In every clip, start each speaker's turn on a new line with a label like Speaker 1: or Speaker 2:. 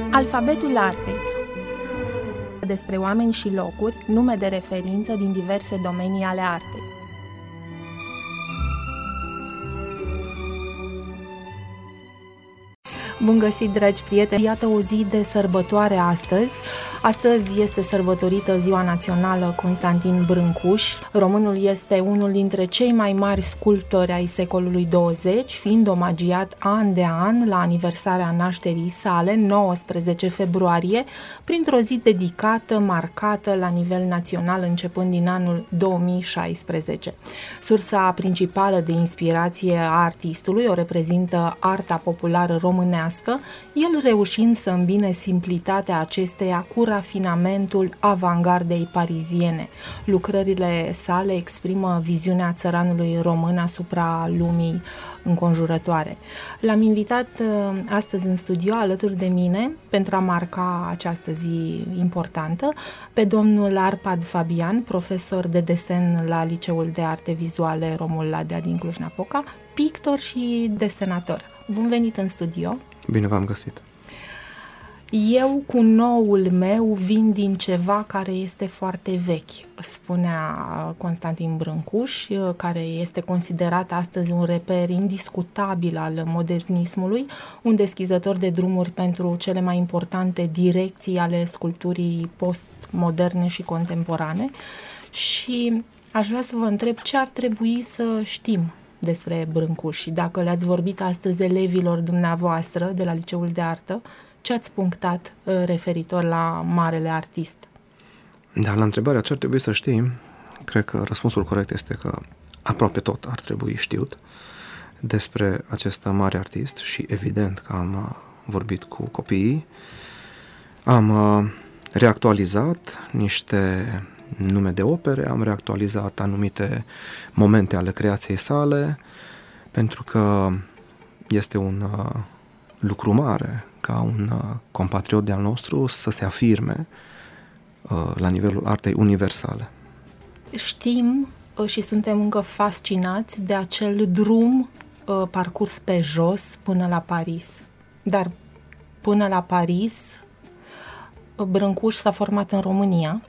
Speaker 1: Alfabetul artei. Despre oameni și locuri, nume de referință din diverse domenii ale artei. Bun găsit, dragi prieteni! Iată o zi de sărbătoare astăzi. Astăzi este sărbătorită Ziua Națională Constantin Brâncuș. Românul este unul dintre cei mai mari sculptori ai secolului 20, fiind omagiat an de an la aniversarea nașterii sale, 19 februarie, printr-o zi dedicată, marcată la nivel național, începând din anul 2016. Sursa principală de inspirație a artistului o reprezintă arta populară românească, el reușind să îmbine simplitatea acesteia cu rafinamentul avangardei pariziene. Lucrările sale exprimă viziunea țăranului român asupra lumii înconjurătoare. L-am invitat astăzi în studio alături de mine pentru a marca această zi importantă pe domnul Arpad Fabian, profesor de desen la Liceul de Arte Vizuale Romul Ladea din Cluj-Napoca, pictor și desenator. Bun venit în studio!
Speaker 2: Bine v-am găsit!
Speaker 1: Eu cu noul meu vin din ceva care este foarte vechi, spunea Constantin Brâncuș, care este considerat astăzi un reper indiscutabil al modernismului, un deschizător de drumuri pentru cele mai importante direcții ale sculpturii postmoderne și contemporane. Și aș vrea să vă întreb ce ar trebui să știm despre Brâncuș și dacă le-ați vorbit astăzi elevilor dumneavoastră de la Liceul de Artă, ce ați punctat referitor la marele artist?
Speaker 2: Da, la întrebarea ce ar trebui să știm, cred că răspunsul corect este că aproape tot ar trebui știut despre acest mare artist și evident că am vorbit cu copiii, am reactualizat niște nume de opere, am reactualizat anumite momente ale creației sale, pentru că este un lucru mare ca un compatriot de-al nostru să se afirme la nivelul artei universale.
Speaker 1: Știm și suntem încă fascinați de acel drum parcurs pe jos până la Paris. Dar până la Paris, Brâncuș s-a format în România.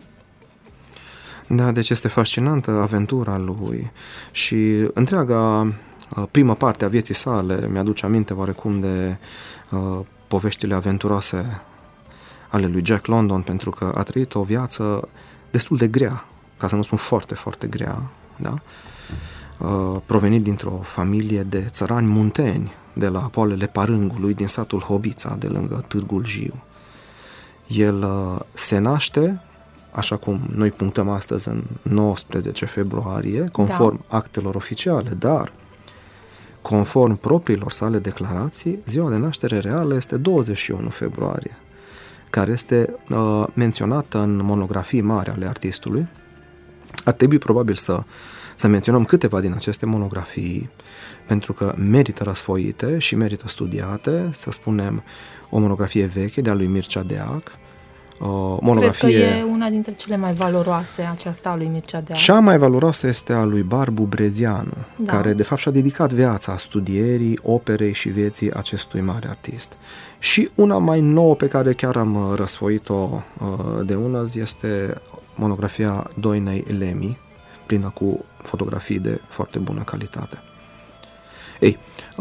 Speaker 2: Da, deci este fascinantă aventura lui și întreaga prima parte a vieții sale mi-aduce aminte oarecum de poveștile aventuroase ale lui Jack London, pentru că a trăit o viață destul de grea, ca să nu spun foarte, foarte grea, da? Provenit dintr-o familie de țărani munteni, de la poalele Parângului, din satul Hobița, de lângă Târgul Jiu. El se naște, așa cum noi punctăm astăzi, în 19 februarie, conform actelor oficiale, dar conform propriilor sale declarații, ziua de naștere reală este 21 februarie, care este menționată în monografii mari ale artistului. Ar trebui probabil să menționăm câteva din aceste monografii, pentru că merită răsfoite și merită studiate. Să spunem o monografie veche de-a lui Mircea Deac, monografie...
Speaker 1: Cred că e una dintre cele mai valoroase, aceasta a lui Mircea Deac.
Speaker 2: Cea mai valoroasă este a lui Barbu Brezianu, care de fapt și-a dedicat viața studierii, operei și vieții acestui mare artist. Și una mai nouă pe care chiar am răsfoit-o de una zi este monografia Doinei Lemi, plină cu fotografii de foarte bună calitate. Ei,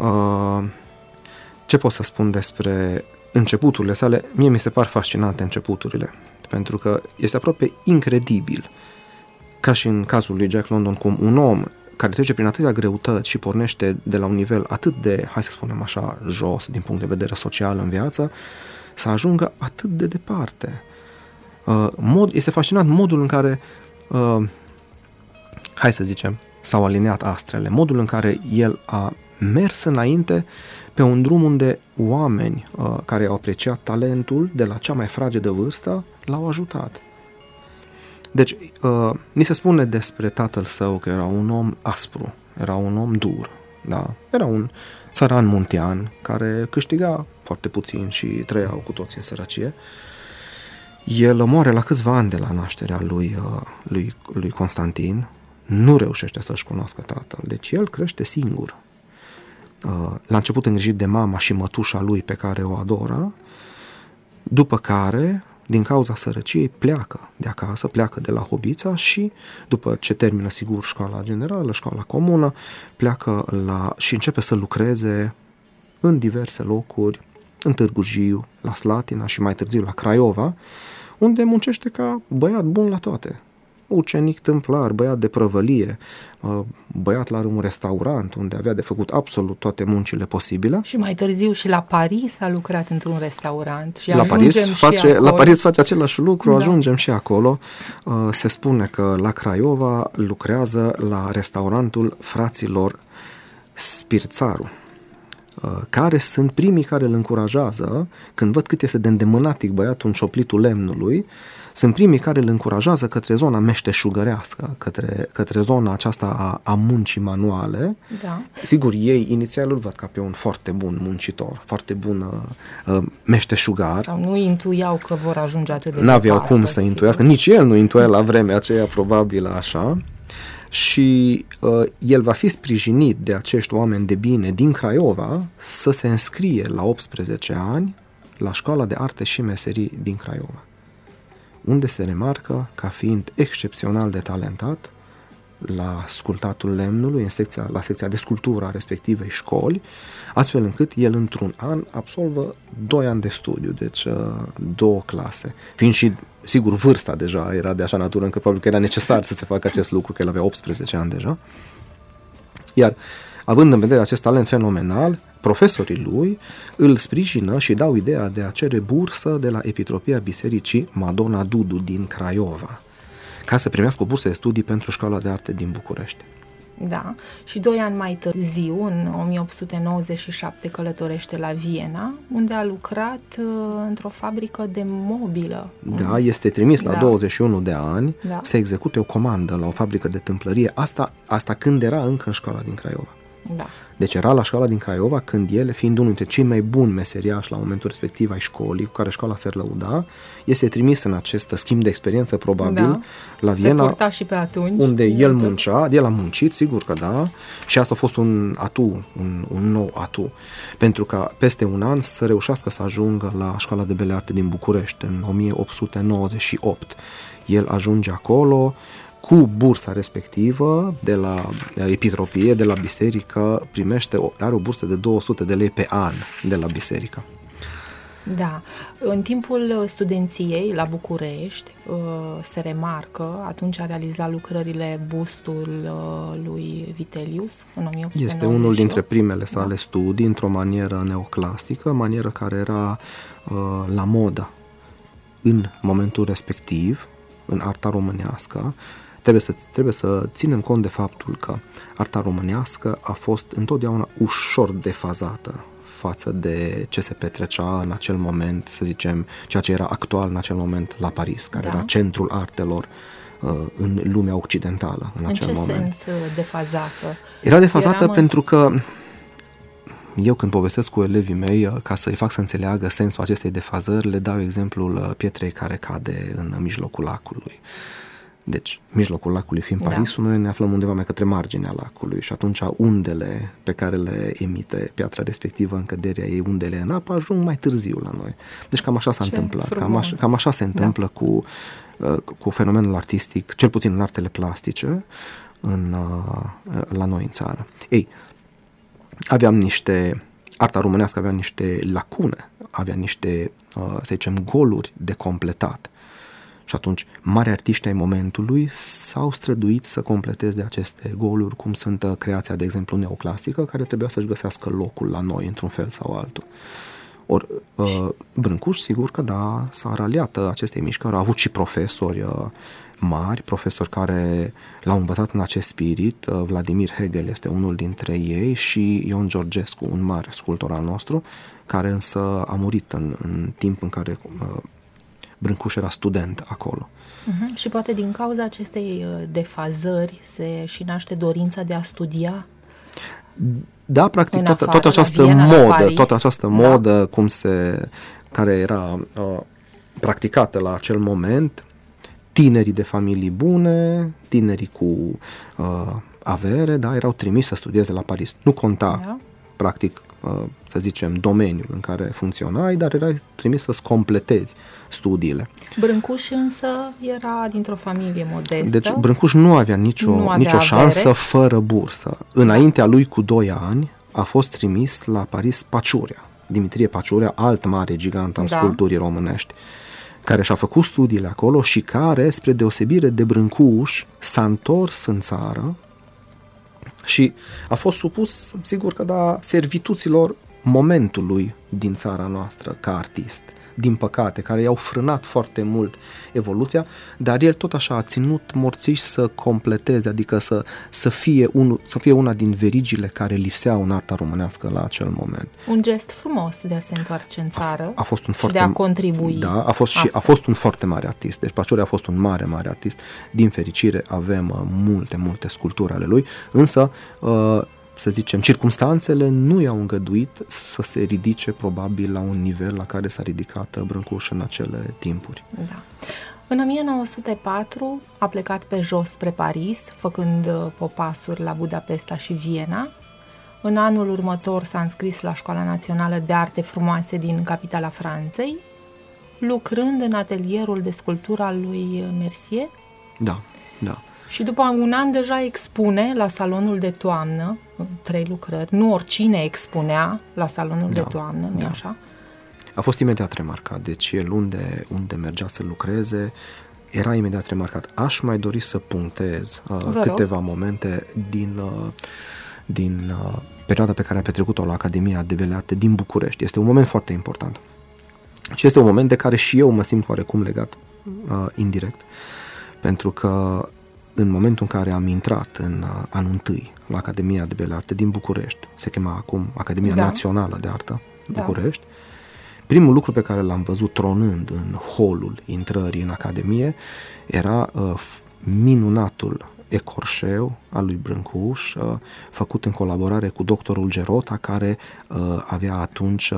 Speaker 2: ce pot să spun despre începuturile sale? Mie mi se par fascinante începuturile, pentru că este aproape incredibil, ca și în cazul lui Jack London, cum un om care trece prin atâtea greutăți și pornește de la un nivel atât de, hai să spunem așa, jos din punct de vedere social în viață, să ajungă atât de departe. Este fascinant modul în care, hai să zicem, s-au alineat astrele, modul în care el a mers înainte pe un drum unde oameni care au apreciat talentul de la cea mai fragedă vârstă l-au ajutat. Deci, ni se spune despre tatăl său că era un om aspru, era un om dur, da? Era un țăran muntean care câștiga foarte puțin și trăiau cu toții în sărăcie. El moare la câțiva ani de la nașterea lui Constantin, nu reușește să-și cunoască tatăl, deci el crește singur. La început îngrijit de mama și mătușa lui pe care o adoră, după care, din cauza sărăciei, pleacă de acasă, pleacă de la Hobița și, după ce termină, sigur, școala generală, școala comună, pleacă și începe să lucreze în diverse locuri, în Târgu Jiu, la Slatina și mai târziu la Craiova, unde muncește ca băiat bun la toate. Ucenic tâmplar, băiat de prăvălie, băiat la un restaurant unde avea de făcut absolut toate muncile posibile.
Speaker 1: Și mai târziu și la Paris a lucrat într-un restaurant. Și
Speaker 2: la Paris face același lucru, ajungem și acolo. Se spune că la Craiova lucrează la restaurantul fraților Spirțaru, care sunt primii care îl încurajează, când văd cât este de îndemânatic băiatul în cioplitul lemnului, sunt primii care îl încurajează către zona meșteșugărească, către zona aceasta a muncii manuale.
Speaker 1: Da.
Speaker 2: Sigur, ei inițial îl văd ca pe un foarte bun muncitor, foarte bun meșteșugar.
Speaker 1: Sau nu intuiau că vor ajunge atât de departe.
Speaker 2: N-aveau cum să intuiască, nici el nu intuia la vremea aceea, probabil așa. Și el va fi sprijinit de acești oameni de bine din Craiova să se înscrie la 18 ani la Școala de Arte și Meserii din Craiova, unde se remarcă ca fiind excepțional de talentat la sculptatul lemnului, la secția de sculptură a respectivei școli, astfel încât el într-un an absolvă 2 ani de studiu, deci 2 clase, fiind și, sigur, vârsta deja era de așa natură încât probabil că era necesar să se facă acest lucru, că el avea 18 ani deja. Iar, având în vedere acest talent fenomenal, profesorii lui îl sprijină și dau ideea de a cere bursă de la Epitropia Bisericii Madonna Dudu din Craiova, ca să primească o bursă de studii pentru Școala de Arte din București.
Speaker 1: Da, și 2 ani mai târziu, în 1897, călătorește la Viena, unde a lucrat într-o fabrică de mobilă.
Speaker 2: Da, este trimis la 21 de ani să execute o comandă la o fabrică de tâmplărie, asta când era încă în Școala din Craiova.
Speaker 1: Da.
Speaker 2: Deci era la Școala din Craiova când el, fiind unul dintre cei mai buni meseriași la momentul respectiv ai școlii, cu care școala se lăuda, este trimis în acest schimb de experiență, probabil, la Viena,
Speaker 1: se purta și pe atunci,
Speaker 2: unde el muncea, el a muncit, sigur că da, și asta a fost un atu, un nou atu, pentru că peste un an să reușească să ajungă la Școala de Bele Arte din București în 1898. El ajunge acolo cu bursa respectivă de la Epitropie, de la biserică, are o bursă de 200 de lei pe an de la biserică.
Speaker 1: Da. În timpul studenției la București se remarcă, atunci a realizat lucrările bustul lui Vitelius în 1898.
Speaker 2: Este unul dintre primele sale studii într-o manieră neoclasică, manieră care era la modă în momentul respectiv, în arta românească. Trebuie să ținem cont de faptul că arta românească a fost întotdeauna ușor defazată față de ce se petrecea în acel moment, să zicem, ceea ce era actual în acel moment la Paris, care era centrul artelor în lumea occidentală în acel moment.
Speaker 1: În ce sens defazată?
Speaker 2: Era defazată pentru că eu, când povestesc cu elevii mei, ca să-i fac să înțeleagă sensul acestei defazări, le dau exemplul pietrei care cade în mijlocul lacului. Deci, mijlocul lacului fiind Parisul, noi ne aflăm undeva mai către marginea lacului și atunci undele pe care le emite piatra respectivă în căderea ei, undele în apă, ajung mai târziu la noi. Deci cam așa s-a întâmplat. Cam așa se întâmplă cu fenomenul artistic, cel puțin în artele plastice, la noi în țară. Ei, arta românească avea niște lacune, avea niște, să zicem, goluri de completat. Și atunci, mari artiști ai momentului s-au străduit să completeze aceste goluri, cum sunt creația, de exemplu, neoclasică, care trebuia să-și găsească locul la noi, într-un fel sau altul. Ori, Brâncuș, sigur că da, s-a raliat acestei mișcări, a avut și profesori mari, profesori care l-au învățat în acest spirit. Vladimir Hegel este unul dintre ei și Ion Georgescu, un mare sculptor al nostru, care însă a murit în timp în care Brâncuș era student acolo.
Speaker 1: Și poate din cauza acestei defazări se și naște dorința de a studia?
Speaker 2: Da, practic toată această modă care era practicată la acel moment, tinerii de familii bune, tinerii cu avere, erau trimiși să studieze la Paris. Nu conta practic să zicem, domeniul în care funcționai, dar erai trimis să-ți completezi studiile.
Speaker 1: Brâncuș însă era dintr-o familie modestă.
Speaker 2: Deci Brâncuș nu avea nicio șansă fără bursă. Înaintea lui cu 2 ani a fost trimis la Paris Paciurea, Dimitrie Paciurea, alt mare gigant al sculpturii românești, care și-a făcut studiile acolo și care, spre deosebire de Brâncuș, s-a întors în țară și a fost supus, sigur că servituților momentului din țara noastră ca artist, din păcate, care i-au frânat foarte mult evoluția, dar el tot așa a ținut morțiș să completeze, adică să fie una din verigile care lipseau în arta românească la acel moment.
Speaker 1: Un gest frumos de a se întoarce în țară
Speaker 2: a fost un
Speaker 1: și de a contribui.
Speaker 2: Da, a fost un foarte mare artist. Deci Paciurea a fost un mare artist. Din fericire avem multe sculpturi ale lui, însă să zicem, circumstanțele nu i-au îngăduit să se ridice probabil la un nivel la care s-a ridicat Brâncuș în acele timpuri.
Speaker 1: Da. În 1904 a plecat pe jos spre Paris, făcând popasuri la Budapesta și Viena. În anul următor s-a înscris la Școala Națională de Arte Frumoase din capitala Franței, lucrând în atelierul de sculptură al lui Mercier.
Speaker 2: Da.
Speaker 1: Și după un an deja expune la salonul de toamnă 3 lucrări. Nu oricine expunea la salonul de toamnă, nu-i așa?
Speaker 2: A fost imediat remarcat. Deci el unde mergea să lucreze era imediat remarcat. Aș mai dori să punctez câteva momente din perioada pe care a petrecut-o la Academia de Bele Arte din București. Este un moment foarte important. Și este un moment de care și eu mă simt oarecum legat indirect. Pentru că în momentul în care am intrat în anul 1 la Academia de Bele Arte din București, se chema acum Academia Națională de Artă București, primul lucru pe care l-am văzut tronând în holul intrării în Academie era minunatul ecorșeu al lui Brâncuș, făcut în colaborare cu doctorul Gerota, care avea atunci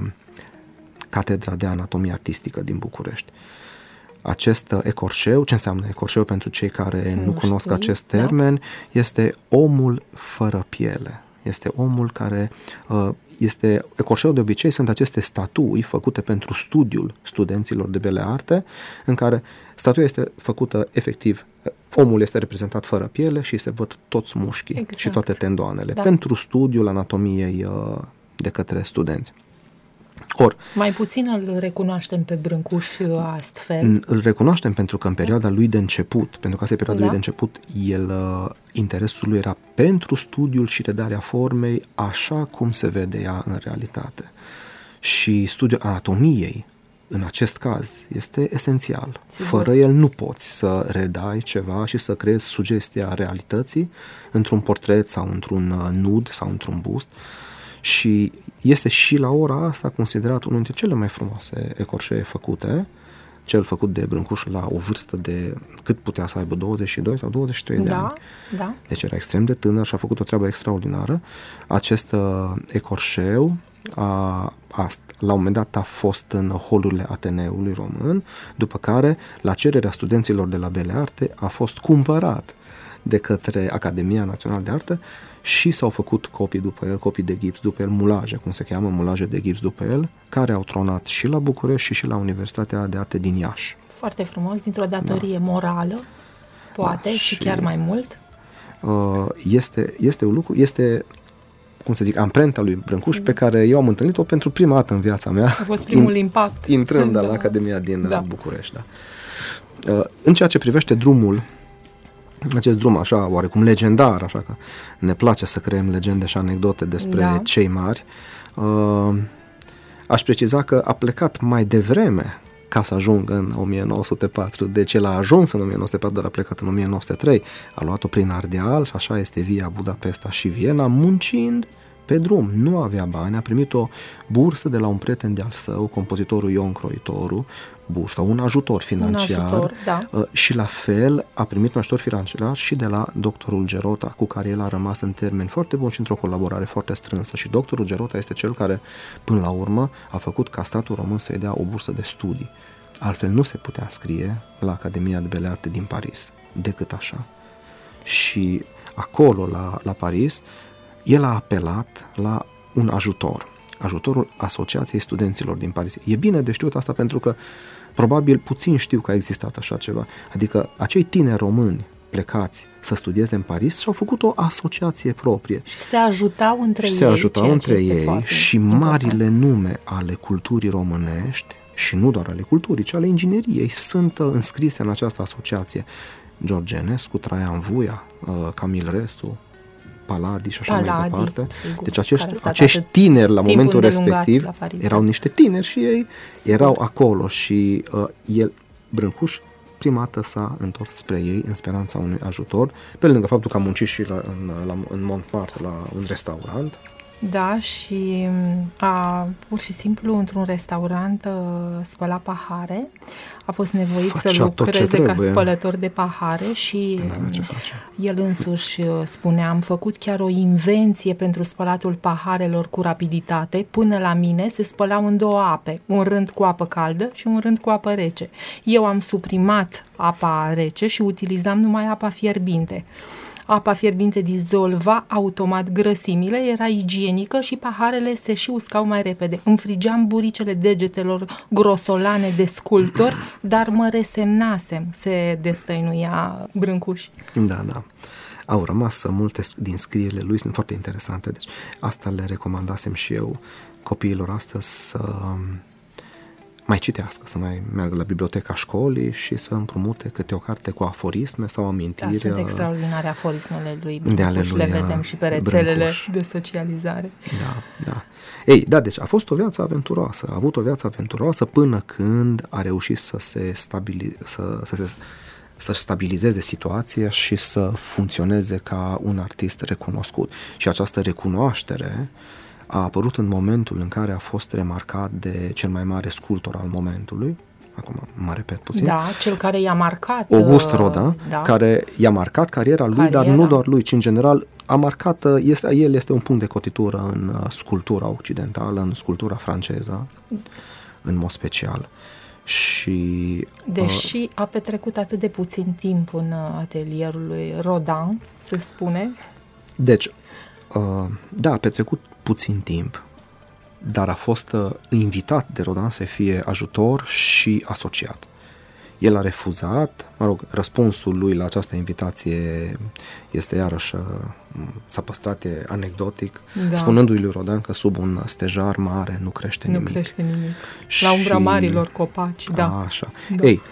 Speaker 2: Catedra de Anatomie Artistică din București. Acest ecorșeu, ce înseamnă ecorșeu pentru cei care nu cunosc acest termen, este omul fără piele. Este omul care ecorșeu de obicei sunt aceste statui făcute pentru studiul studenților de bele arte, în care statuia este făcută efectiv, omul este reprezentat fără piele și se văd toți mușchii și toate tendoanele pentru studiul anatomiei de către studenți.
Speaker 1: Mai puțin îl recunoaștem pe Brâncuș astfel.
Speaker 2: Îl recunoaștem pentru că în perioada lui de început, pentru că asta e perioada lui de început, interesul lui era pentru studiul și redarea formei așa cum se vede ea în realitate. Și studiul anatomiei, în acest caz, este esențial. Sigur. Fără el nu poți să redai ceva și să creezi sugestia realității într-un portret sau într-un nud sau într-un bust. Și este și la ora asta considerat unul dintre cele mai frumoase ecorșee făcute, cel făcut de Brâncuș la o vârstă de cât putea să aibă, 22 sau 23 de ani.
Speaker 1: Da.
Speaker 2: Deci era extrem de tânăr și a făcut o treabă extraordinară. Acest ecorșeu la un moment dat a fost în holurile Ateneului Român, după care, la cererea studenților de la Bele Arte, a fost cumpărat de către Academia Națională de Artă și s-au făcut copii după el, copii de gips după el, mulaje, cum se cheamă, mulaje de gips după el, care au tronat și la București și la Universitatea de Arte din Iași.
Speaker 1: Foarte frumos, dintr-o datorie morală, poate, și chiar mai mult.
Speaker 2: Este un lucru, cum să zic, amprenta lui Brâncuș, pe care eu am întâlnit-o pentru prima dată în viața mea.
Speaker 1: A fost primul impact.
Speaker 2: Intrând la Academia din București. În ceea ce privește drumul, acest drum așa oarecum legendar, așa că ne place să creăm legende și anecdote despre cei mari, aș preciza că a plecat mai devreme ca să ajungă în 1904, deci el a ajuns în 1904, dar a plecat în 1903, a luat-o prin Ardeal și așa este via Budapesta și Viena, muncind pe drum, nu avea bani, a primit o bursă de la un prieten de-al său, compozitorul Ion Croitoru, bursă, un ajutor financiar, și la fel a primit un ajutor financiar și de la doctorul Gerota, cu care el a rămas în termeni foarte buni și într-o colaborare foarte strânsă. Și doctorul Gerota este cel care, până la urmă, a făcut ca statul român să-i dea o bursă de studii. Altfel nu se putea scrie la Academia de Bele Arte din Paris, decât așa. Și acolo, la Paris, el a apelat la un ajutor. Ajutorul Asociației Studenților din Paris. E bine de știut asta pentru că probabil puțin știu că a existat așa ceva. Adică acei tineri români plecați să studieze în Paris și-au făcut o asociație proprie.
Speaker 1: Și se ajutau între ei.
Speaker 2: Se ajutau între ei și marile nume ale culturii românești, și nu doar ale culturii, ci ale ingineriei, sunt înscrise în această asociație. George Enescu, Traian Vuia, Camil Restu, Paladi și așa mai departe. Sigur, deci acești tineri la momentul respectiv erau niște tineri și ei erau acolo și el, Brâncuș, prima dată s-a întors spre ei în speranța unui ajutor, pe lângă faptul că a muncit și în Montmartre la un restaurant.
Speaker 1: Da, și pur și simplu într-un restaurant spăla pahare. A fost nevoit să lucreze ca spălător de pahare și el însuși spunea: am făcut chiar o invenție pentru spălatul paharelor cu rapiditate. Până la mine se spălau în două ape, un rând cu apă caldă și un rând cu apă rece. Eu am suprimat apa rece și utilizam numai apa fierbinte. Apa fierbinte dizolva automat grăsimile, era igienică și paharele se și uscau mai repede. Îmi frigeam buricele degetelor grosolane de sculptor, dar mă resemnasem, se destăinuia Brâncuș.
Speaker 2: Da. Au rămas multe din scrierile lui, sunt foarte interesante, deci asta le recomandasem și eu copiilor astăzi să mai citească, să mai meargă la biblioteca școlii și să împrumute câte o carte cu aforisme sau amintiri.
Speaker 1: Da, sunt extraordinare aforismele lui Brâncuș, le vedem și pe rețelele Brâncuș. De socializare.
Speaker 2: Da. Ei, da, deci a fost o viață aventuroasă, a avut o viață aventuroasă până când a reușit să stabilizeze situația și să funcționeze ca un artist recunoscut. Și această recunoaștere a apărut în momentul în care a fost remarcat de cel mai mare sculptor al momentului, acum mă repet puțin.
Speaker 1: Da, cel care i-a marcat.
Speaker 2: Auguste Rodin, care i-a marcat cariera lui, dar nu doar lui, ci în general a marcat, el este un punct de cotitură în sculptura occidentală, în sculptura franceză, în mod special. Și
Speaker 1: deși a petrecut atât de puțin timp în atelierul lui Rodin, se spune.
Speaker 2: Deci, da, a petrecut puțin timp, dar a fost invitat de Rodin să fie ajutor și asociat. El a refuzat, răspunsul lui la această invitație este iarăși, s-a păstrat, e anecdotic, spunându-i lui Rodin că sub un stejar mare nu crește nimic.
Speaker 1: Nu crește nimic. La umbra marilor copaci, da.
Speaker 2: Așa. Da. Ei,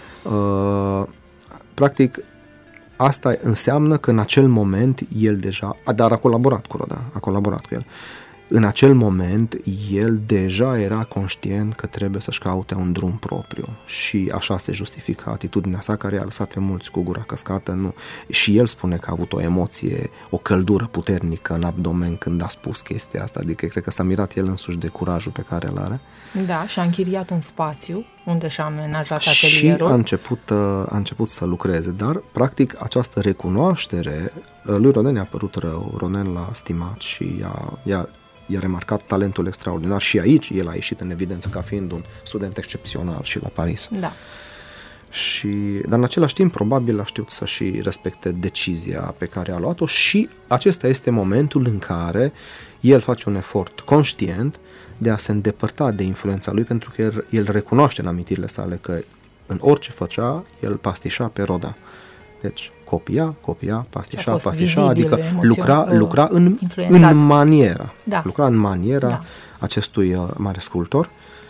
Speaker 2: practic, asta înseamnă că în acel moment el deja, dar a colaborat cu Rodin, a colaborat cu el. În acel moment, el deja era conștient că trebuie să-și caute un drum propriu și așa se justifică atitudinea sa, care i-a lăsat pe mulți cu gura căscată. Nu. Și el spune că a avut o emoție, o căldură puternică în abdomen când a spus chestia asta, adică cred că s-a mirat el însuși de curajul pe care îl are.
Speaker 1: Da, și a închiriat un spațiu unde și-a amenajat atelierul.
Speaker 2: Și a început să lucreze, dar practic această recunoaștere lui Rodin a părut rău, Rodin l-a stimat și i-a remarcat talentul extraordinar și aici el a ieșit în evidență ca fiind un student excepțional și la Paris.
Speaker 1: Da.
Speaker 2: Dar în același timp probabil a știut să și respecte decizia pe care a luat-o și acesta este momentul în care el face un efort conștient de a se îndepărta de influența lui, pentru că el recunoaște în amintirile sale că în orice făcea, el pastișa pe Rodin. Deci copia, pastișa, adică lucra în maniera. Da. Lucra în maniera acestui mare sculptor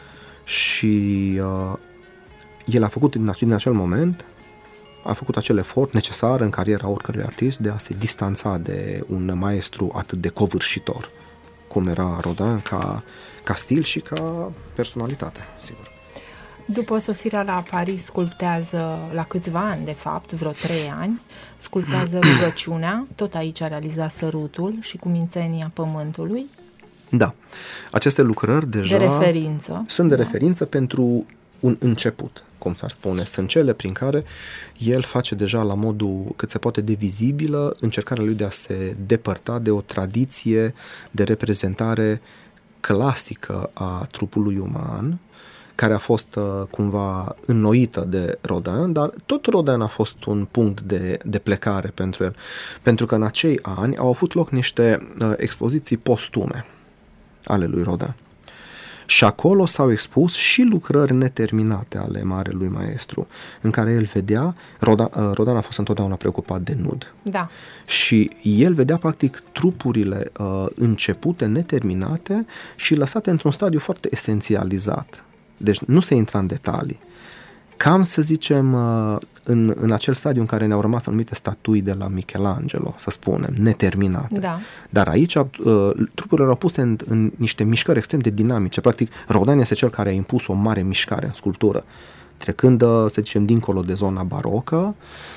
Speaker 2: și el a făcut din acel moment, a făcut acel efort necesar în cariera oricărui artist de a se distanța de un maestru atât de covârșitor cum era Rodin ca stil și ca personalitate, sigur.
Speaker 1: După sosirea la Paris, sculptează la câțiva ani, de fapt, vreo 3 ani, sculptează Rugăciunea, tot aici a realizat Sărutul și Cumințenia Pământului. Da,
Speaker 2: aceste lucrări deja sunt de referință pentru un început, cum s-ar spune. Sunt cele prin care el face deja la modul cât se poate de vizibilă încercarea lui de a se depărta de o tradiție de reprezentare clasică a trupului uman, care a fost cumva înnoită de Rodin, dar tot Rodin a fost un punct de plecare pentru el, pentru că în acei ani au avut loc niște expoziții postume ale lui Rodin. Și acolo s-au expus și lucrări neterminate ale marelui maestru, în care el vedea, Rodin a fost întotdeauna preocupat de nud.
Speaker 1: Da.
Speaker 2: Și el vedea practic trupurile începute, neterminate și lăsate într-un stadiu foarte esențializat. Deci nu se intra în detalii. Cam, să zicem, în acel stadiu în care ne-au rămas anumite statui de la Michelangelo, să spunem, neterminate. Da. Dar aici trupurile erau puse în niște mișcări extrem de dinamice. Practic, Rodin este cel care a impus o mare mișcare în sculptură. Trecând, să zicem, dincolo de zona barocă,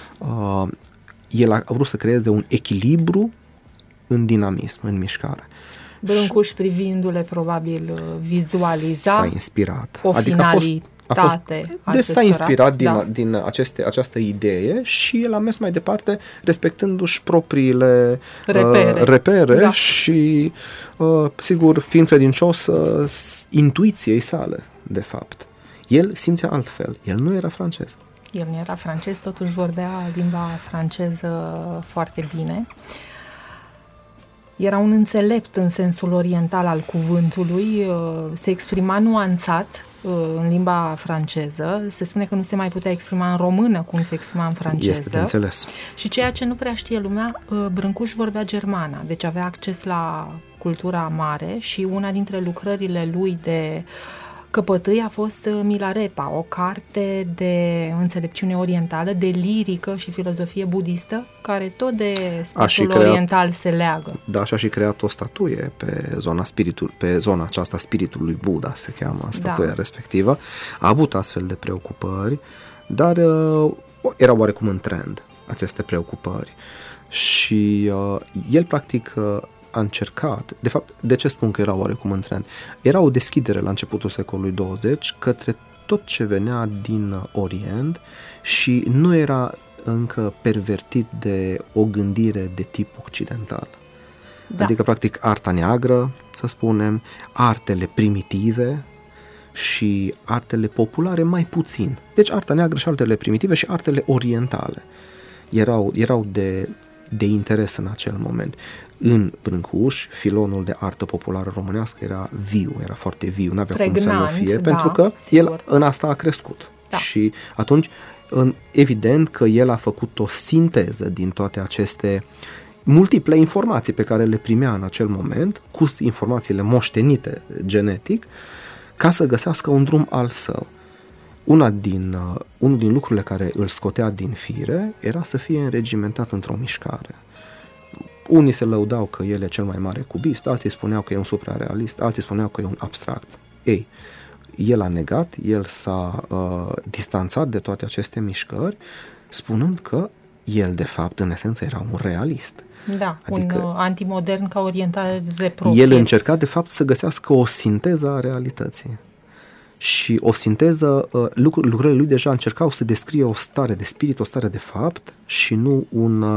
Speaker 2: el a vrut să creeze un echilibru în dinamism, în mișcare.
Speaker 1: Brâncuș, privindu-le, probabil, vizualiza
Speaker 2: s-a inspirat.
Speaker 1: O finalitate.
Speaker 2: Deci s-a inspirat din această idee și el a mers mai departe respectându-și propriile repere și, sigur, fiind credincios intuiției sale, de fapt. El simțea altfel. El nu era francez.
Speaker 1: El nu era francez, totuși vorbea limba franceză foarte bine. Era un înțelept în sensul oriental al cuvântului, se exprima nuanțat în limba franceză, se spune că nu se mai putea exprima în română cum se exprima în franceză.
Speaker 2: Este de înțeles.
Speaker 1: Și ceea ce nu prea știe lumea, Brâncuș vorbea germana, deci avea acces la cultura mare și una dintre lucrările lui de căpătâi a fost Milarepa, o carte de înțelepciune orientală, de lirică și filozofie budistă, care tot de spiritul oriental se leagă.
Speaker 2: Da, și a și creat o statuie pe zona aceasta spiritului Buddha, se cheamă statuia respectivă. A avut astfel de preocupări, dar erau oarecum în trend aceste preocupări. Și el practic a încercat, de fapt, de ce spun că era oarecum în trend? Era o deschidere la începutul secolului 20 către tot ce venea din Orient și nu era încă pervertit de o gândire de tip occidental. Da. Adică, practic, arta neagră, să spunem, artele primitive și artele populare mai puțin. Deci, arta neagră și artele primitive și artele orientale erau de interes în acel moment. În Brâncuș, filonul de artă populară românească era viu, era foarte viu, n-avea cum să nu fie, pentru că sigur, el în asta a crescut. Da. Și atunci, evident că el a făcut o sinteză din toate aceste multiple informații pe care le primea în acel moment, cu informațiile moștenite genetic, ca să găsească un drum al său. Unul din lucrurile care îl scotea din fire era să fie înregimentat într-o mișcare. Unii se lăudau că el e cel mai mare cubist, alții spuneau că e un suprarealist, alții spuneau că e un abstract. Ei, el a negat, el s-a distanțat de toate aceste mișcări, spunând că el, de fapt, în esență, era un realist.
Speaker 1: Da, adică un antimodern ca orientare de proprie.
Speaker 2: El încerca, de fapt, să găsească o sinteză a realității. Și o sinteză, lucrurile lui deja încercau să descrie o stare de spirit, o stare de fapt și nu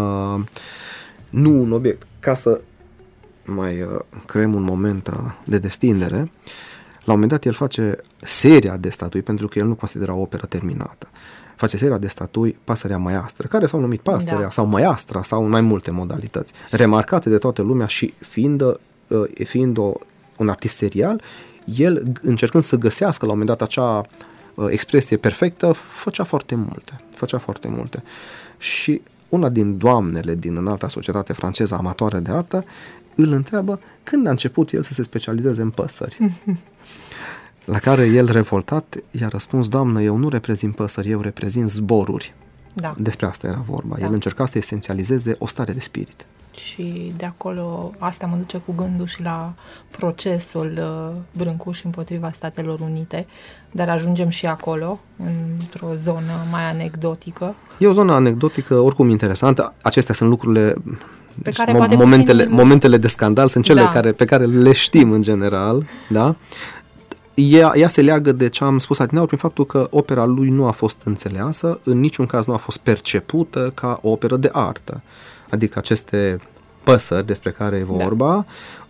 Speaker 2: un obiect. Ca să mai creăm un moment de destindere, la un moment dat el face seria de statui, pentru că el nu considera o operă terminată. Face seria de statui Pasărea Măiastră, care s-au numit Pasărea sau Măiastra sau în mai multe modalități, remarcate de toată lumea și fiind un artist serial, el, încercând să găsească la un moment dat acea expresie perfectă, făcea foarte multe. Și una din doamnele din înalta societate franceză amatoare de artă îl întreabă când a început el să se specializeze în păsări. La care el, revoltat, i-a răspuns: doamnă, eu nu reprezint păsări, eu reprezint zboruri. Da. Despre asta era vorba. Da. El încerca să esențializeze o stare de spirit.
Speaker 1: Și de acolo, asta mă duce cu gândul și la procesul Brâncuș împotriva Statelor Unite, dar ajungem și acolo, într-o zonă mai anecdotică.
Speaker 2: E o zonă anecdotică, oricum interesantă. Acestea sunt lucrurile,
Speaker 1: pe care
Speaker 2: momentele de scandal, sunt cele pe care le știm în general, da? Ea se leagă de ce am spus adineauri prin faptul că opera lui nu a fost înțeleasă, în niciun caz nu a fost percepută ca o operă de artă. Adică aceste păsări despre care e vorba,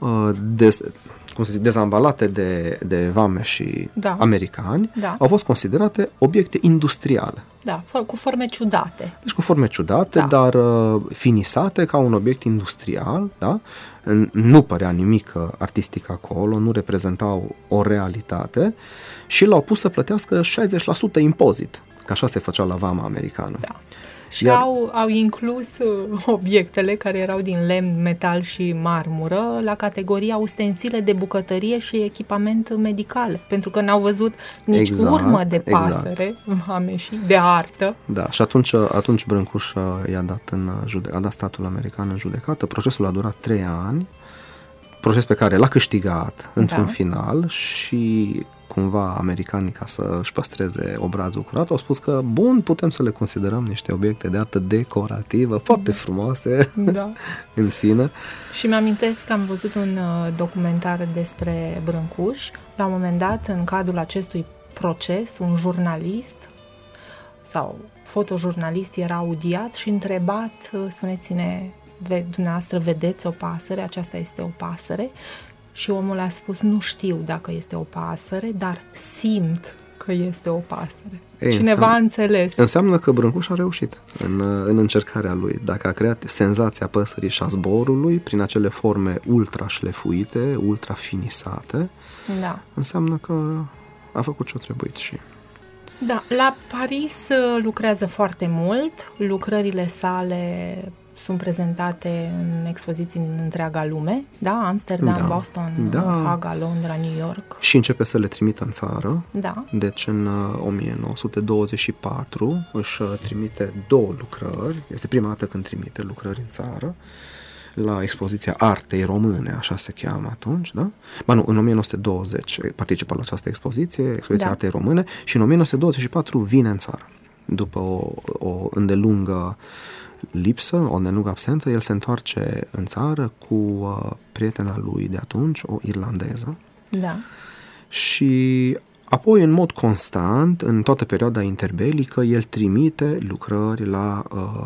Speaker 2: dezambalate de vame și americani, au fost considerate obiecte industriale.
Speaker 1: Da, cu forme ciudate.
Speaker 2: Deci cu forme ciudate, dar finisate ca un obiect industrial, da? Nu părea nimic artistic acolo, nu reprezentau o realitate și l-au pus să plătească 60% impozit, că așa se făcea la vama americană.
Speaker 1: Da. Și au inclus obiectele care erau din lemn, metal și marmură la categoria ustensile de bucătărie și echipament medical, pentru că n-au văzut nici urmă de pasăre, vame și de artă.
Speaker 2: Da, și atunci Brâncuș a dat statul american în judecată. Procesul a durat 3 ani, proces pe care l-a câștigat într-un final și cumva americanii, ca să își păstreze obrazul curat, au spus că, bun, putem să le considerăm niște obiecte de artă decorativă, foarte frumoase în sine.
Speaker 1: Și mi-amintesc că am văzut un documentar despre Brâncuș. La un moment dat, în cadrul acestui proces, un jurnalist sau fotojurnalist era audiat și întrebat, spuneți-ne, dumneavoastră vedeți o pasăre, aceasta este o pasăre? Și omul a spus, nu știu dacă este o pasăre, dar simt că este o pasăre. Cineva a înțeles.
Speaker 2: Înseamnă că Brâncuș a reușit în încercarea lui. Dacă a creat senzația păsării și a zborului prin acele forme ultra șlefuite, ultra finisate, înseamnă că a făcut ce-o trebuit și...
Speaker 1: Da, la Paris lucrează foarte mult, lucrările sale sunt prezentate în expoziții din întreaga lume, Amsterdam, Boston, Haga, Londra, New York.
Speaker 2: Și începe să le trimită în țară.
Speaker 1: Da.
Speaker 2: Deci în 1924 își trimite 2 lucrări. Este prima dată când trimite lucrări în țară, la expoziția Artei Române, așa se cheamă atunci, da? În 1920 participă la această expoziția Artei Române și în 1924 vine în țară. După o îndelungă lipsă, o îndelungă absență, el se întoarce în țară cu prietena lui de atunci, o irlandeză.
Speaker 1: Da.
Speaker 2: Și apoi, în mod constant, în toată perioada interbelică, el trimite lucrări la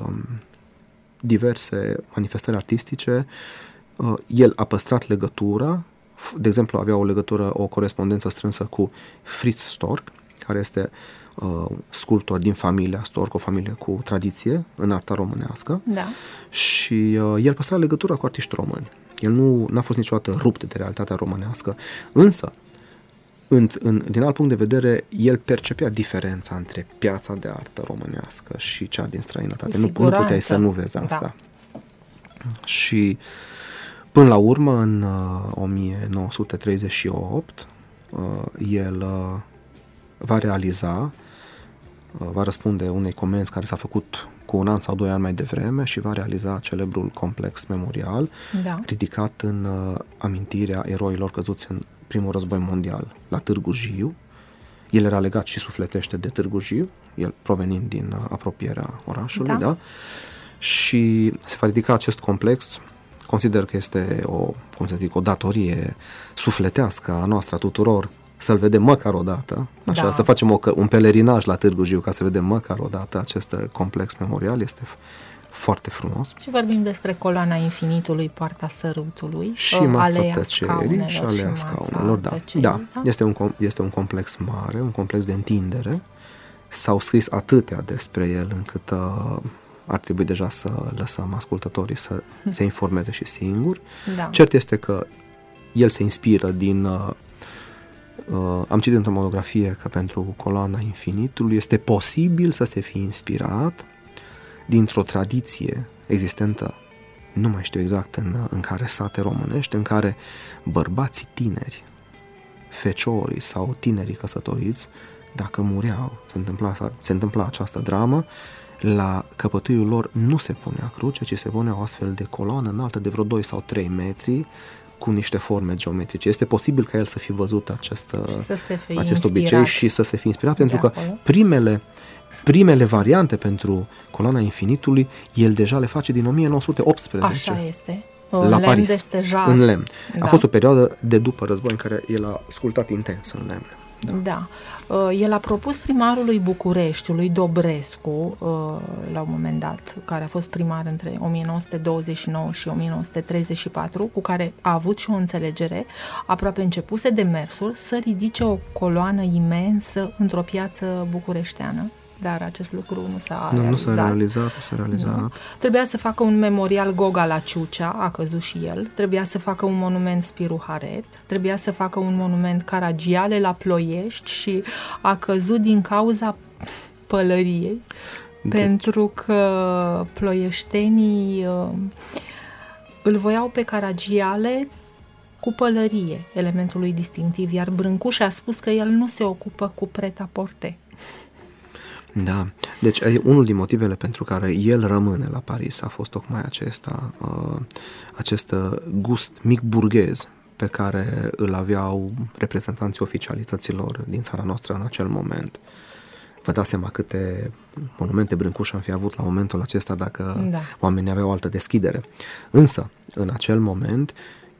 Speaker 2: diverse manifestări artistice. El a păstrat legătura, de exemplu, avea o corespondență strânsă cu Fritz Storck, care este sculptor din familia Storck, o familie cu tradiție în arta românească.
Speaker 1: Da.
Speaker 2: Și el păstra legătura cu artiști români. El n-a fost niciodată rupt de realitatea românească, însă din alt punct de vedere, el percepea diferența între piața de artă românească și cea din străinătate. Nu puteai să nu vezi asta. Da. Și până la urmă, în 1938, el va răspunde unei comenzi care s-a făcut cu 1 an sau 2 ani mai devreme și va realiza celebrul complex memorial ridicat în amintirea eroilor căzuți în primul război mondial la Târgu Jiu. El era legat și sufletește de Târgu Jiu, el provenind din apropierea orașului, da? Și se va ridica acest complex. Consider că este o datorie sufletească a noastră, a tuturor, să-l vedem măcar o dată, așa, să facem un pelerinaj la Târgu Jiu ca să vedem măcar o dată acest complex memorial. Este foarte frumos.
Speaker 1: Și vorbim despre coloana infinitului, poarta sărutului,
Speaker 2: și masa tăcerii și alea scaunelor. Da. Este un complex mare, un complex de întindere. S-au scris atâtea despre el încât ar trebui deja să lăsăm ascultătorii să se informeze și singuri.
Speaker 1: Da.
Speaker 2: Cert este că el se inspiră din... am citit într-o monografie că pentru coloana infinitului este posibil să se fie inspirat dintr-o tradiție existentă, nu mai știu exact în care sate românești, în care bărbații tineri, feciorii sau tinerii căsătoriți, dacă mureau, se întâmpla această dramă, la căpătâiul lor nu se punea cruce, ci se punea o astfel de coloană înaltă de vreo 2 sau 3 metri, cu niște forme geometrice. Este posibil ca el să fi văzut acest obicei și să se fi inspirat, pentru că primele variante pentru coloana infinitului, el deja le face din 1918.
Speaker 1: Așa este.
Speaker 2: La Paris,
Speaker 1: de stejar.
Speaker 2: în lemn. A fost o perioadă de după război în care el a sculptat intens în lemn.
Speaker 1: Da. El a propus primarului Bucureștiului, Dobrescu, la un moment dat, care a fost primar între 1929 și 1934, cu care a avut și o înțelegere, aproape începuse demersul, să ridice o coloană imensă într-o piață bucureșteană. Dar acest lucru nu s-a realizat.
Speaker 2: Nu s-a realizat.
Speaker 1: Trebuia să facă un memorial Goga la Ciucea, a căzut și el. Trebuia să facă un monument Spiru Haret. Trebuia să facă un monument Caragiale la Ploiești și a căzut din cauza pălăriei. Pentru că ploieștenii îl voiau pe Caragiale cu pălărie, elementului distinctiv, iar Brâncuș a spus că el nu se ocupă cu pret-a-porter.
Speaker 2: Da, deci unul din motivele pentru care el rămâne la Paris a fost tocmai acest gust mic burghez pe care îl aveau reprezentanții oficialităților din țara noastră în acel moment. Vă dați seama câte monumente Brâncuș am fi avut la momentul acesta dacă oamenii aveau o altă deschidere. Însă, în acel moment,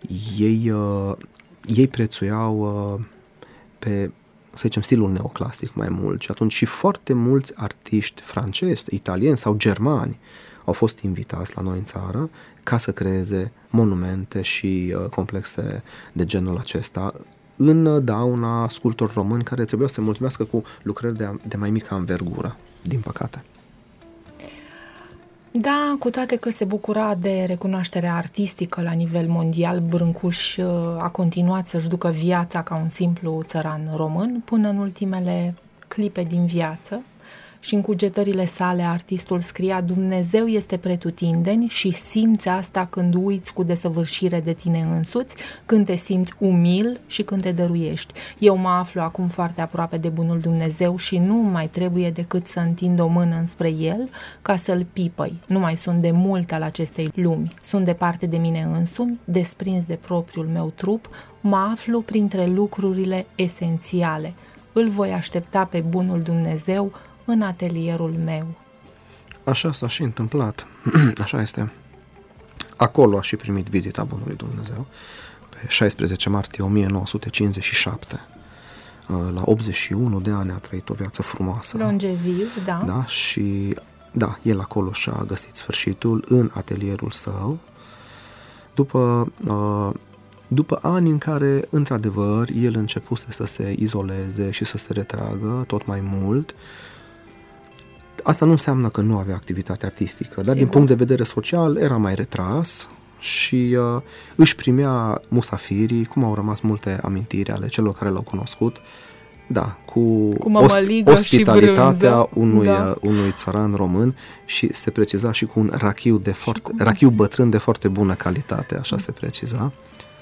Speaker 2: ei prețuiau pe, să zicem, stilul neoclasic mai mult și atunci și foarte mulți artiști francezi, italieni sau germani au fost invitați la noi în țară ca să creeze monumente și complexe de genul acesta în dauna sculptori români care trebuiau să se mulțumească cu lucrări de mai mică anvergură, din păcate.
Speaker 1: Da, cu toate că se bucura de recunoaștere artistică la nivel mondial, Brâncuș a continuat să-și ducă viața ca un simplu țăran român până în ultimele clipe din viață și în cugetările sale artistul scria: Dumnezeu este pretutindeni și simți asta când uiți cu desăvârșire de tine însuți, când te simți umil și când te dăruiești. Eu mă aflu acum foarte aproape de bunul Dumnezeu și nu mai trebuie decât să întind o mână înspre el ca să-l pipăi. Nu mai sunt de mult al acestei lumi. Sunt departe de mine însumi, desprins de propriul meu trup, mă aflu printre lucrurile esențiale. Îl voi aștepta pe bunul Dumnezeu în atelierul meu.
Speaker 2: Așa s-a și întâmplat. Așa este. Acolo a și primit vizita bunului Dumnezeu pe 16 martie 1957. La 81 de ani a trăit o viață frumoasă.
Speaker 1: Longeviv, da.
Speaker 2: Da, și da, el acolo și-a găsit sfârșitul în atelierul său după ani în care, într-adevăr, el începuse să se izoleze și să se retragă tot mai mult. Asta nu înseamnă că nu avea activitate artistică, dar din punct de vedere social era mai retras și își primea musafirii, cum au rămas multe amintiri ale celor care l-au cunoscut, da, cu ospitalitatea unui țăran român și se preciza și cu un rachiu bătrân de foarte bună calitate, așa se preciza.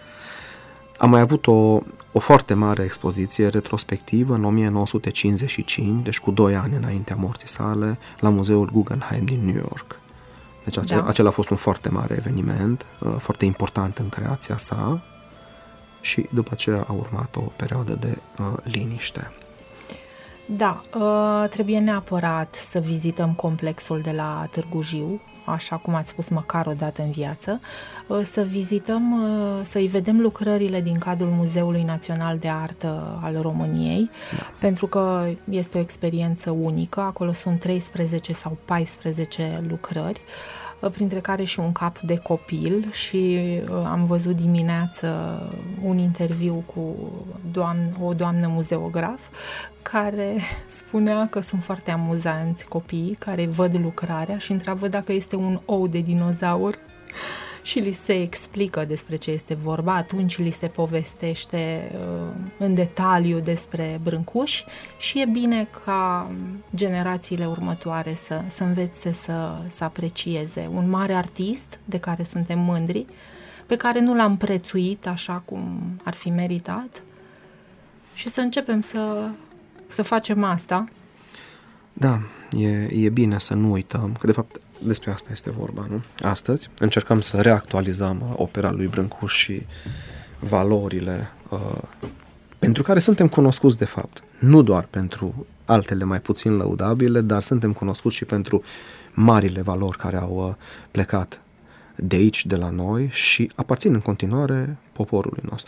Speaker 2: Am mai avut o foarte mare expoziție retrospectivă în 1955, deci cu 2 ani înaintea morții sale, la Muzeul Guggenheim din New York. Deci acela a fost un foarte mare eveniment, foarte important în creația sa și după aceea a urmat o perioadă de liniște.
Speaker 1: Da, trebuie neapărat să vizităm complexul de la Târgu Jiu, așa cum ați spus, măcar o dată în viață, să vizităm, să-i vedem lucrările din cadrul Muzeului Național de Artă al României, pentru că este o experiență unică. Acolo sunt 13 sau 14 lucrări, printre care și un cap de copil și am văzut dimineață un interviu cu o doamnă muzeograf care spunea că sunt foarte amuzanți copiii care văd lucrarea și întreabă dacă este un ou de dinozaur și li se explică despre ce este vorba, atunci li se povestește în detaliu despre Brâncuș și e bine ca generațiile următoare să învețe să aprecieze un mare artist de care suntem mândri, pe care nu l-am prețuit așa cum ar fi meritat și să începem să facem asta.
Speaker 2: Da, e bine să nu uităm, că de fapt despre asta este vorba, nu? Astăzi încercăm să reactualizăm opera lui Brâncuș și valorile pentru care suntem cunoscuți de fapt, nu doar pentru altele mai puțin lăudabile, dar suntem cunoscuți și pentru marile valori care au plecat de aici, de la noi și aparțin în continuare poporului nostru.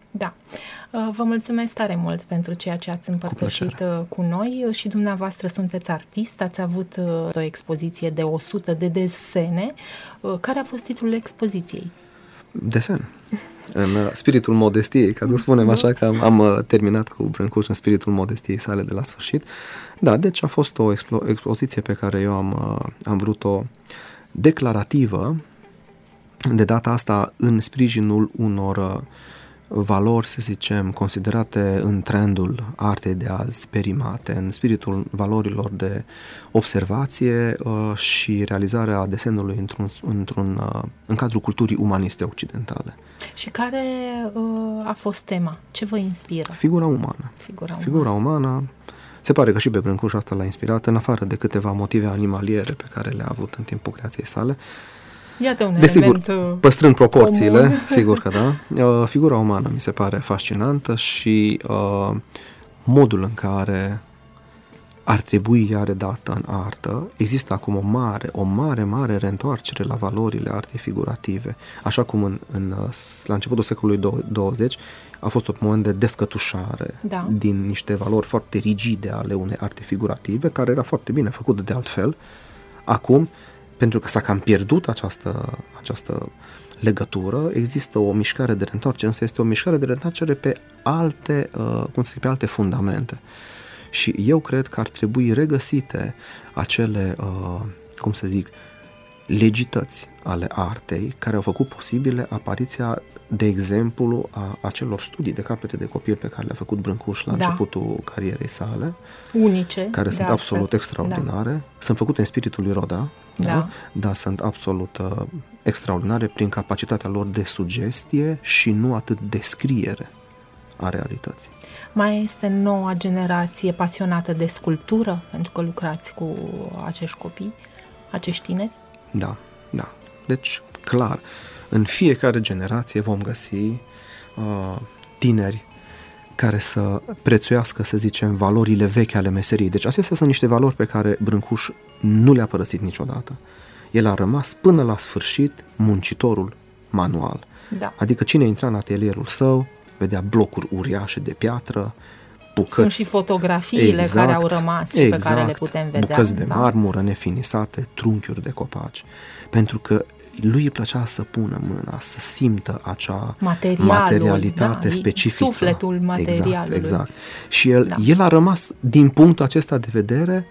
Speaker 1: Da. Vă mulțumesc tare mult pentru ceea ce ați împărtășit cu noi și dumneavoastră sunteți artist, ați avut o expoziție de 100 de desene. Care a fost titlul expoziției?
Speaker 2: Desen. În spiritul modestiei, ca să spunem așa, că am terminat cu Brâncuș în spiritul modestiei sale de la sfârșit. Da, deci a fost o expoziție pe care eu am vrut-o declarativă, de data asta în sprijinul unor valori, să zicem, considerate în trendul artei de azi perimate, în spiritul valorilor de observație și realizarea desenului în cadrul culturii umaniste occidentale.
Speaker 1: Și care a fost tema? Ce vă inspiră?
Speaker 2: Figura umană. Figura umană. Se pare că și pe Brâncuș asta l-a inspirat, în afară de câteva motive animaliere pe care le-a avut în timpul creației sale.
Speaker 1: Iată un element
Speaker 2: păstrând proporțiile, comun. Sigur că da. Figura umană mi se pare fascinantă și modul în care ar trebui ea redată în artă. Există acum o mare reîntoarcere la valorile artei figurative. Așa cum la începutul secolului 20 a fost un moment de descătușare din niște valori foarte rigide ale unei arte figurative, care era foarte bine făcută de altfel. Acum, pentru că s-a cam pierdut această legătură, există o mișcare de reîntoarcere, însă este o mișcare de reîntoarcere pe alte fundamente. Și eu cred că ar trebui regăsite acele, legități ale artei care au făcut posibile apariția, de exemplu, a acelor studii de capete de copil pe care le-a făcut Brâncuș la începutul carierei sale.
Speaker 1: Unice.
Speaker 2: Care sunt absolut extraordinare. Da. Sunt făcute în spiritul lui Rodin, dar sunt absolut extraordinare prin capacitatea lor de sugestie și nu atât descriere a realității.
Speaker 1: Mai este noua generație pasionată de sculptură, pentru că lucrați cu acești copii, acești tineri?
Speaker 2: Da. Deci, clar, în fiecare generație vom găsi tineri care să prețuiască, să zicem, valorile vechi ale meseriei. Deci astea sunt niște valori pe care Brâncuș nu le-a părăsit niciodată. El a rămas până la sfârșit muncitorul manual.
Speaker 1: Da.
Speaker 2: Adică cine intra în atelierul său vedea blocuri uriașe de piatră, bucăți...
Speaker 1: Sunt și fotografiile care au rămas și pe care le putem vedea.
Speaker 2: Bucăți de marmură nefinisate, trunchiuri de copaci. Pentru că lui îi plăcea să pună mâna, să simtă acea materialitate specifică.
Speaker 1: Sufletul materialului.
Speaker 2: Exact. Și el a rămas, din punctul acesta de vedere,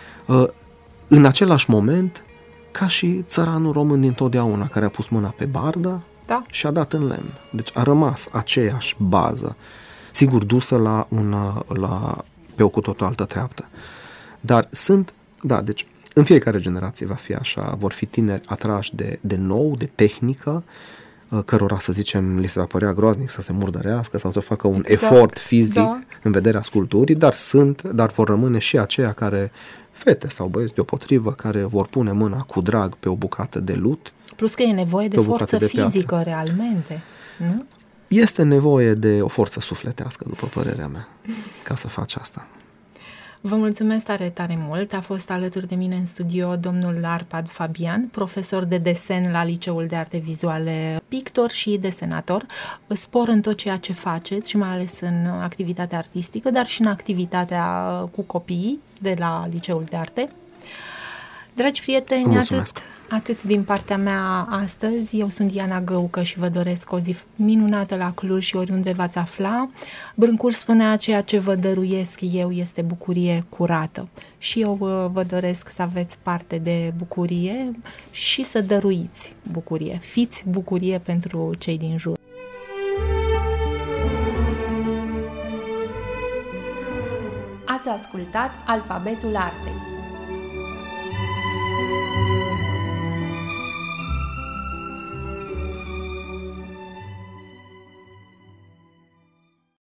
Speaker 2: în același moment, ca și țăranul român dintotdeauna, care a pus mâna pe bardă și a dat în lemn. Deci a rămas aceeași bază, sigur dusă pe o cu totul altă treaptă. Dar deci în fiecare generație va fi așa, vor fi tineri atrași de nou, de tehnică, cărora, să zicem, li se va părea groaznic să se murdărească sau să facă un efort fizic în vederea sculpturii, dar vor rămâne și aceia care, fete sau băieți deopotrivă, care vor pune mâna cu drag pe o bucată de lut.
Speaker 1: Plus că e nevoie de forță fizică realmente, nu?
Speaker 2: Este nevoie de o forță sufletească, după părerea mea, ca să faci asta.
Speaker 1: Vă mulțumesc tare mult. A fost alături de mine în studio domnul Arpad Fabian, profesor de desen la Liceul de Arte Vizuale, pictor și desenator. Spor în tot ceea ce faceți și mai ales în activitatea artistică, dar și în activitatea cu copiii de la Liceul de Arte. Dragi prieteni, atât din partea mea astăzi. Eu sunt Diana Găucă și vă doresc o zi minunată la Cluj și oriunde v-ați afla. Brâncuș spunea: ceea ce vă dăruiesc eu este bucurie curată. Și eu vă doresc să aveți parte de bucurie și să dăruiți bucurie. Fiți bucurie pentru cei din jur. Ați ascultat Alfabetul Artei.